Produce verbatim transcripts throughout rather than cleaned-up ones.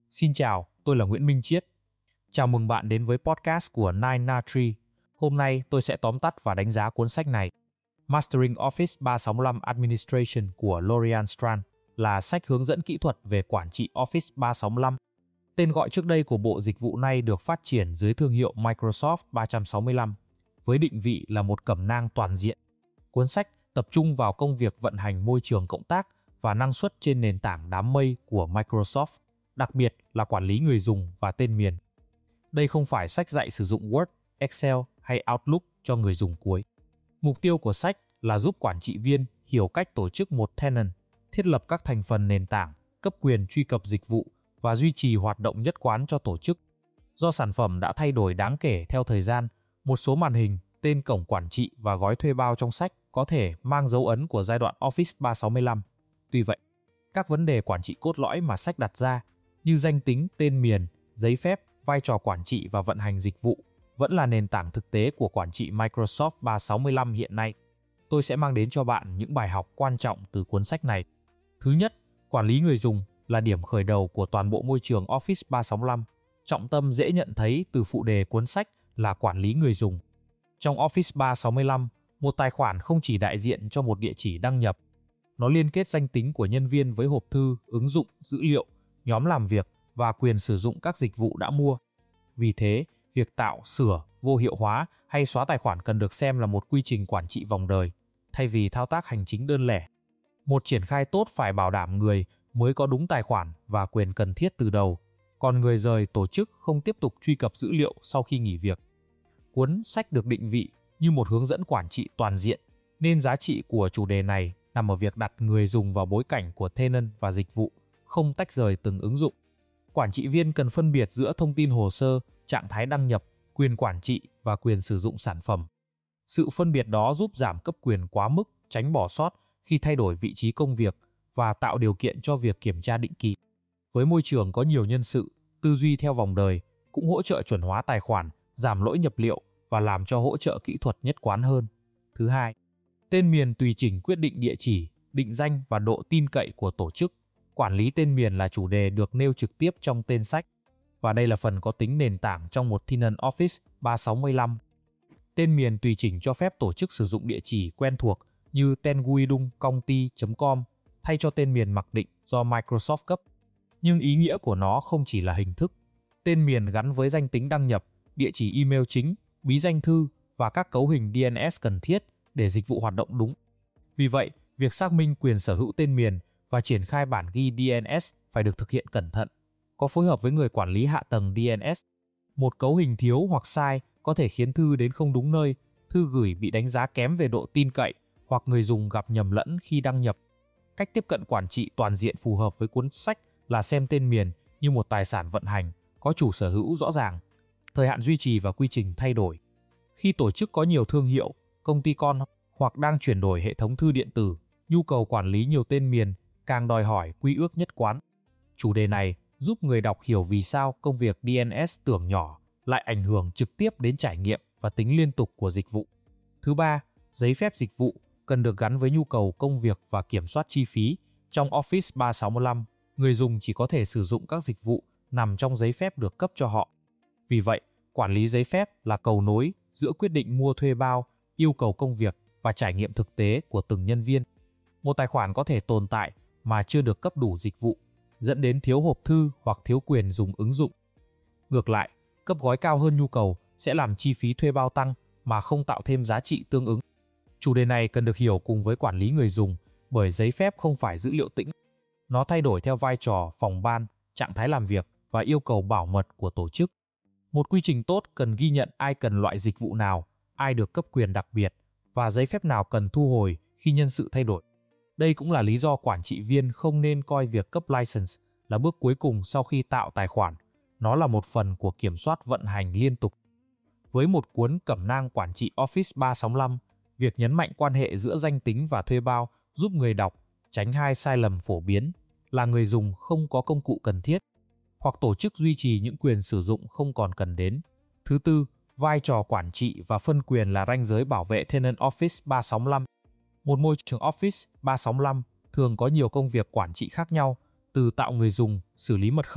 Xin chào, tôi là Nguyễn Minh Chiết. Chào mừng bạn đến với podcast của Nine Na Tree. Hôm nay tôi sẽ tóm tắt và đánh giá cuốn sách này. Mastering Office ba sáu lăm Administration của Lorian Strand là sách hướng dẫn kỹ thuật về quản trị Office ba sáu lăm. Tên gọi trước đây của bộ dịch vụ này được phát triển dưới thương hiệu Microsoft ba sáu lăm, với định vị là một cẩm nang toàn diện. Cuốn sách tập trung vào công việc vận hành môi trường cộng tác và năng suất trên nền tảng đám mây của Microsoft, đặc biệt là quản lý người dùng và tên miền. Đây không phải sách dạy sử dụng Word, Excel hay Outlook cho người dùng cuối. Mục tiêu của sách là giúp quản trị viên hiểu cách tổ chức một tenant, thiết lập các thành phần nền tảng, cấp quyền truy cập dịch vụ và duy trì hoạt động nhất quán cho tổ chức. Do sản phẩm đã thay đổi đáng kể theo thời gian, một số màn hình, tên cổng quản trị và gói thuê bao trong sách có thể mang dấu ấn của giai đoạn Office ba sáu lăm. Tuy vậy, các vấn đề quản trị cốt lõi mà sách đặt ra, như danh tính, tên miền, giấy phép, vai trò quản trị và vận hành dịch vụ, vẫn là nền tảng thực tế của quản trị Microsoft ba sáu lăm hiện nay. Tôi sẽ mang đến cho bạn những bài học quan trọng từ cuốn sách này. Thứ nhất, quản lý người dùng là điểm khởi đầu của toàn bộ môi trường Office ba sáu lăm. Trọng tâm dễ nhận thấy từ phụ đề cuốn sách là quản lý người dùng. Trong Office ba sáu lăm, một tài khoản không chỉ đại diện cho một địa chỉ đăng nhập. Nó liên kết danh tính của nhân viên với hộp thư, ứng dụng, dữ liệu, nhóm làm việc và quyền sử dụng các dịch vụ đã mua. Vì thế, việc tạo, sửa, vô hiệu hóa hay xóa tài khoản cần được xem là một quy trình quản trị vòng đời, thay vì thao tác hành chính đơn lẻ. Một triển khai tốt phải bảo đảm người mới có đúng tài khoản và quyền cần thiết từ đầu, còn người rời tổ chức không tiếp tục truy cập dữ liệu sau khi nghỉ việc. Cuốn sách được định vị như một hướng dẫn quản trị toàn diện, nên giá trị của chủ đề này nằm ở việc đặt người dùng vào bối cảnh của tenant và dịch vụ, không tách rời từng ứng dụng. Quản trị viên cần phân biệt giữa thông tin hồ sơ, trạng thái đăng nhập, quyền quản trị và quyền sử dụng sản phẩm. Sự phân biệt đó giúp giảm cấp quyền quá mức, tránh bỏ sót khi thay đổi vị trí công việc và tạo điều kiện cho việc kiểm tra định kỳ. Với môi trường có nhiều nhân sự, tư duy theo vòng đời cũng hỗ trợ chuẩn hóa tài khoản, giảm lỗi nhập liệu và làm cho hỗ trợ kỹ thuật nhất quán hơn. Thứ hai, tên miền tùy chỉnh quyết định địa chỉ, định danh và độ tin cậy của tổ chức. Quản lý tên miền là chủ đề được nêu trực tiếp trong tên sách, và đây là phần có tính nền tảng trong một tenant Office ba sáu lăm. Tên miền tùy chỉnh cho phép tổ chức sử dụng địa chỉ quen thuộc như tenguidungcongty chấm com thay cho tên miền mặc định do Microsoft cấp. Nhưng ý nghĩa của nó không chỉ là hình thức. Tên miền gắn với danh tính đăng nhập, địa chỉ email chính, bí danh thư và các cấu hình đê en ét cần thiết để dịch vụ hoạt động đúng. Vì vậy, việc xác minh quyền sở hữu tên miền và triển khai bản ghi đê en ét phải được thực hiện cẩn thận, có phối hợp với người quản lý hạ tầng đê en ét. Một cấu hình thiếu hoặc sai có thể khiến thư đến không đúng nơi, thư gửi bị đánh giá kém về độ tin cậy hoặc người dùng gặp nhầm lẫn khi đăng nhập. Cách tiếp cận quản trị toàn diện phù hợp với cuốn sách là xem tên miền như một tài sản vận hành, có chủ sở hữu rõ ràng, thời hạn duy trì và quy trình thay đổi. Khi tổ chức có nhiều thương hiệu, công ty con hoặc đang chuyển đổi hệ thống thư điện tử, nhu cầu quản lý nhiều tên miền càng đòi hỏi quy ước nhất quán. Chủ đề này giúp người đọc hiểu vì sao công việc đê en ét tưởng nhỏ lại ảnh hưởng trực tiếp đến trải nghiệm và tính liên tục của dịch vụ. Thứ ba, giấy phép dịch vụ cần được gắn với nhu cầu công việc và kiểm soát chi phí. Trong Office ba sáu lăm, người dùng chỉ có thể sử dụng các dịch vụ nằm trong giấy phép được cấp cho họ. Vì vậy, quản lý giấy phép là cầu nối giữa quyết định mua thuê bao, yêu cầu công việc và trải nghiệm thực tế của từng nhân viên. Một tài khoản có thể tồn tại mà chưa được cấp đủ dịch vụ, dẫn đến thiếu hộp thư hoặc thiếu quyền dùng ứng dụng. Ngược lại, cấp gói cao hơn nhu cầu sẽ làm chi phí thuê bao tăng mà không tạo thêm giá trị tương ứng. Chủ đề này cần được hiểu cùng với quản lý người dùng, bởi giấy phép không phải dữ liệu tĩnh. Nó thay đổi theo vai trò, phòng ban, trạng thái làm việc và yêu cầu bảo mật của tổ chức. Một quy trình tốt cần ghi nhận ai cần loại dịch vụ nào, ai được cấp quyền đặc biệt và giấy phép nào cần thu hồi khi nhân sự thay đổi. Đây cũng là lý do quản trị viên không nên coi việc cấp license là bước cuối cùng sau khi tạo tài khoản. Nó là một phần của kiểm soát vận hành liên tục. Với một cuốn cẩm nang quản trị Office ba sáu lăm, việc nhấn mạnh quan hệ giữa danh tính và thuê bao giúp người đọc tránh hai sai lầm phổ biến là người dùng không có công cụ cần thiết hoặc tổ chức duy trì những quyền sử dụng không còn cần đến. Thứ tư, vai trò quản trị và phân quyền là ranh giới bảo vệ tenant Office ba sáu lăm. Một môi trường Office ba sáu lăm thường có nhiều công việc quản trị khác nhau, từ tạo người dùng, xử lý mật khẩu,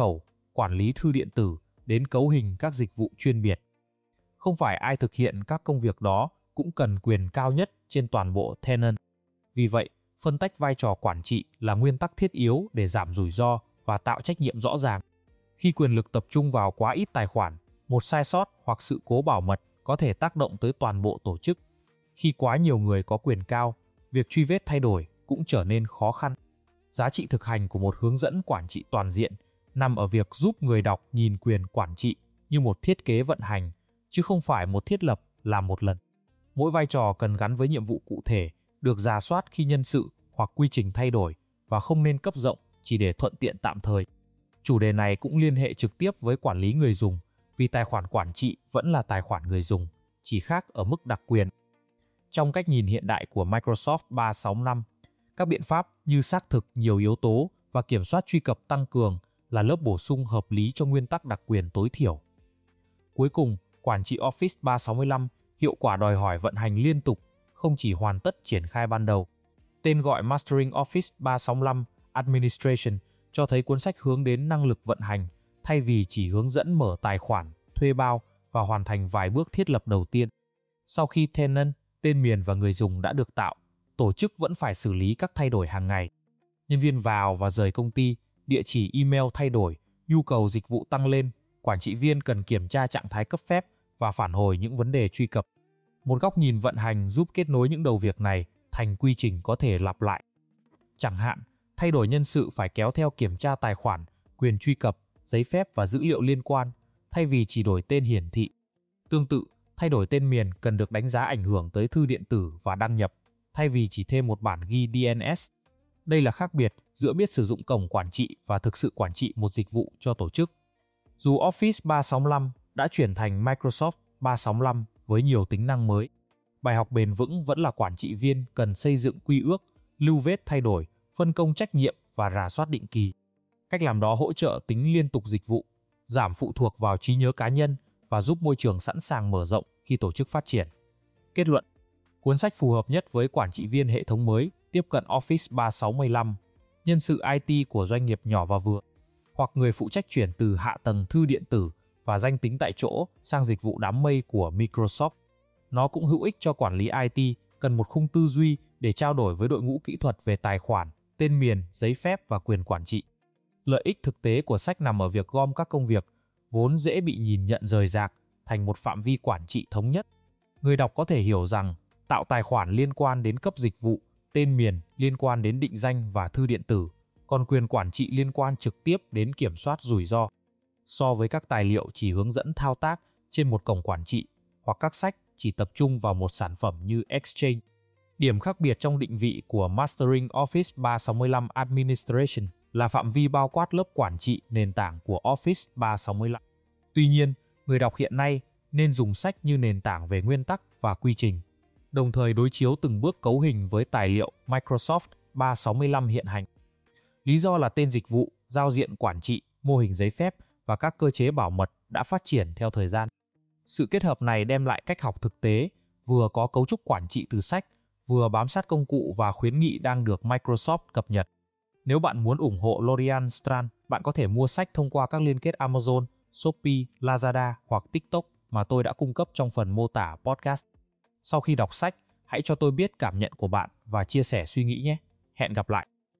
quản lý thư điện tử đến cấu hình các dịch vụ chuyên biệt. Không phải ai thực hiện các công việc đó cũng cần quyền cao nhất trên toàn bộ tenant. Vì vậy, phân tách vai trò quản trị là nguyên tắc thiết yếu để giảm rủi ro và tạo trách nhiệm rõ ràng. Khi quyền lực tập trung vào quá ít tài khoản, một sai sót hoặc sự cố bảo mật có thể tác động tới toàn bộ tổ chức. Khi quá nhiều người có quyền cao, việc truy vết thay đổi cũng trở nên khó khăn. Giá trị thực hành của một hướng dẫn quản trị toàn diện nằm ở việc giúp người đọc nhìn quyền quản trị như một thiết kế vận hành, chứ không phải một thiết lập làm một lần. Mỗi vai trò cần gắn với nhiệm vụ cụ thể, được rà soát khi nhân sự hoặc quy trình thay đổi và không nên cấp rộng chỉ để thuận tiện tạm thời. Chủ đề này cũng liên hệ trực tiếp với quản lý người dùng, vì tài khoản quản trị vẫn là tài khoản người dùng, chỉ khác ở mức đặc quyền. Trong cách nhìn hiện đại của Microsoft ba sáu năm, các biện pháp như xác thực nhiều yếu tố và kiểm soát truy cập tăng cường là lớp bổ sung hợp lý cho nguyên tắc đặc quyền tối thiểu. Cuối cùng, quản trị Office ba sáu năm hiệu quả đòi hỏi vận hành liên tục, không chỉ hoàn tất triển khai ban đầu. Tên gọi Mastering Office ba sáu năm Administration cho thấy cuốn sách hướng đến năng lực vận hành, thay vì chỉ hướng dẫn mở tài khoản, thuê bao và hoàn thành vài bước thiết lập đầu tiên. Sau khi tenant, tên miền và người dùng đã được tạo, tổ chức vẫn phải xử lý các thay đổi hàng ngày. Nhân viên vào và rời công ty, địa chỉ email thay đổi, nhu cầu dịch vụ tăng lên, quản trị viên cần kiểm tra trạng thái cấp phép và phản hồi những vấn đề truy cập. Một góc nhìn vận hành giúp kết nối những đầu việc này thành quy trình có thể lặp lại. Chẳng hạn, thay đổi nhân sự phải kéo theo kiểm tra tài khoản, quyền truy cập, giấy phép và dữ liệu liên quan, thay vì chỉ đổi tên hiển thị. Tương tự, thay đổi tên miền cần được đánh giá ảnh hưởng tới thư điện tử và đăng nhập, thay vì chỉ thêm một bản ghi đê en ét. Đây là khác biệt giữa biết sử dụng cổng quản trị và thực sự quản trị một dịch vụ cho tổ chức. Dù Office ba sáu năm đã chuyển thành Microsoft ba sáu năm với nhiều tính năng mới, bài học bền vững vẫn là quản trị viên cần xây dựng quy ước, lưu vết thay đổi, phân công trách nhiệm và rà soát định kỳ. Cách làm đó hỗ trợ tính liên tục dịch vụ, giảm phụ thuộc vào trí nhớ cá nhân và giúp môi trường sẵn sàng mở rộng khi tổ chức phát triển. Kết luận: cuốn sách phù hợp nhất với quản trị viên hệ thống mới tiếp cận Office ba sáu năm, nhân sự i tê của doanh nghiệp nhỏ và vừa, hoặc người phụ trách chuyển từ hạ tầng thư điện tử và danh tính tại chỗ sang dịch vụ đám mây của Microsoft. Nó cũng hữu ích cho quản lý i tê cần một khung tư duy để trao đổi với đội ngũ kỹ thuật về tài khoản, tên miền, giấy phép và quyền quản trị. Lợi ích thực tế của sách nằm ở việc gom các công việc vốn dễ bị nhìn nhận rời rạc thành một phạm vi quản trị thống nhất. Người đọc có thể hiểu rằng tạo tài khoản liên quan đến cấp dịch vụ, tên miền liên quan đến định danh và thư điện tử, còn quyền quản trị liên quan trực tiếp đến kiểm soát rủi ro. So với các tài liệu chỉ hướng dẫn thao tác trên một cổng quản trị hoặc các sách chỉ tập trung vào một sản phẩm như Exchange. Điểm khác biệt trong định vị của Mastering Office ba sáu năm Administration là phạm vi bao quát lớp quản trị nền tảng của Office ba sáu năm. Tuy nhiên, người đọc hiện nay nên dùng sách như nền tảng về nguyên tắc và quy trình, đồng thời đối chiếu từng bước cấu hình với tài liệu Microsoft ba sáu năm hiện hành. Lý do là tên dịch vụ, giao diện quản trị, mô hình giấy phép và các cơ chế bảo mật đã phát triển theo thời gian. Sự kết hợp này đem lại cách học thực tế, vừa có cấu trúc quản trị từ sách, vừa bám sát công cụ và khuyến nghị đang được Microsoft cập nhật. Nếu bạn muốn ủng hộ Lorian Strand, bạn có thể mua sách thông qua các liên kết Amazon, Shopee, Lazada hoặc TikTok mà tôi đã cung cấp trong phần mô tả podcast. Sau khi đọc sách, hãy cho tôi biết cảm nhận của bạn và chia sẻ suy nghĩ nhé. Hẹn gặp lại!